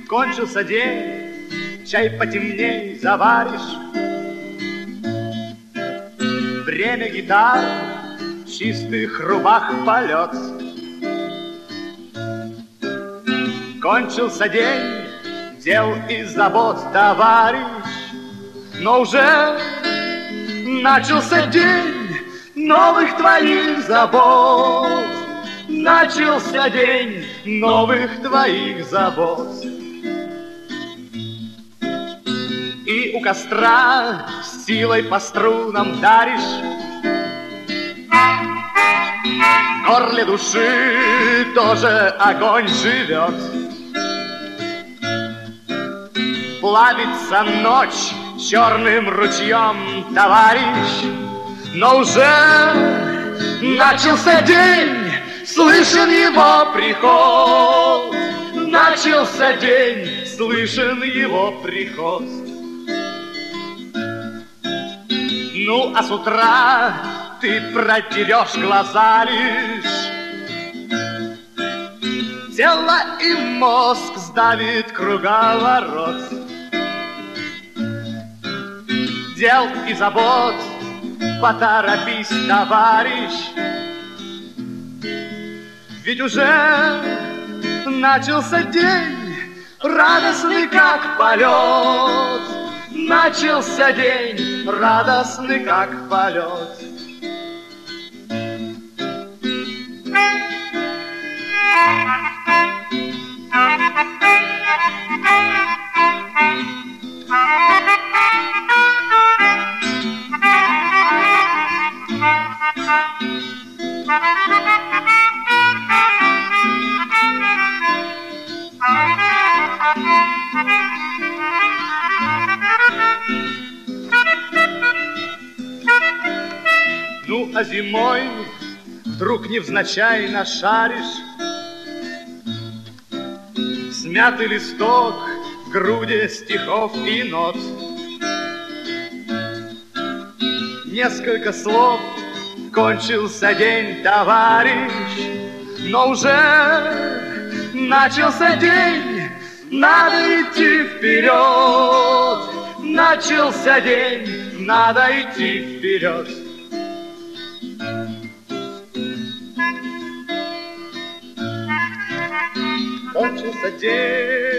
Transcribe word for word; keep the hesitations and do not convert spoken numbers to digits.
Кончился день, чай потемней заваришь. Время гитар, чистых рубах полет. Кончился день дел и забот, товарищ, но уже начался день новых твоих забот. Начался день новых твоих забот. И у костра силой по струнам даришь. В горле души тоже огонь живет. Плавится ночь черным ручьем, товарищ, но уже начался день, слышен его приход. Начался день, слышен его приход. Ну, а с утра ты протерешь глаза лишь. Тело и мозг сдавит круговорот. Дел и забот, поторопись, товарищ, ведь уже начался день, радостный как полет. Начался день, радостный как полет. Ну, а зимой вдруг невзначай нашаришь смятый листок в груди стихов и нот. Несколько слов, кончился день, товарищ, но уже начался день, надо идти вперед. Начался день, надо идти вперед. Кончился день.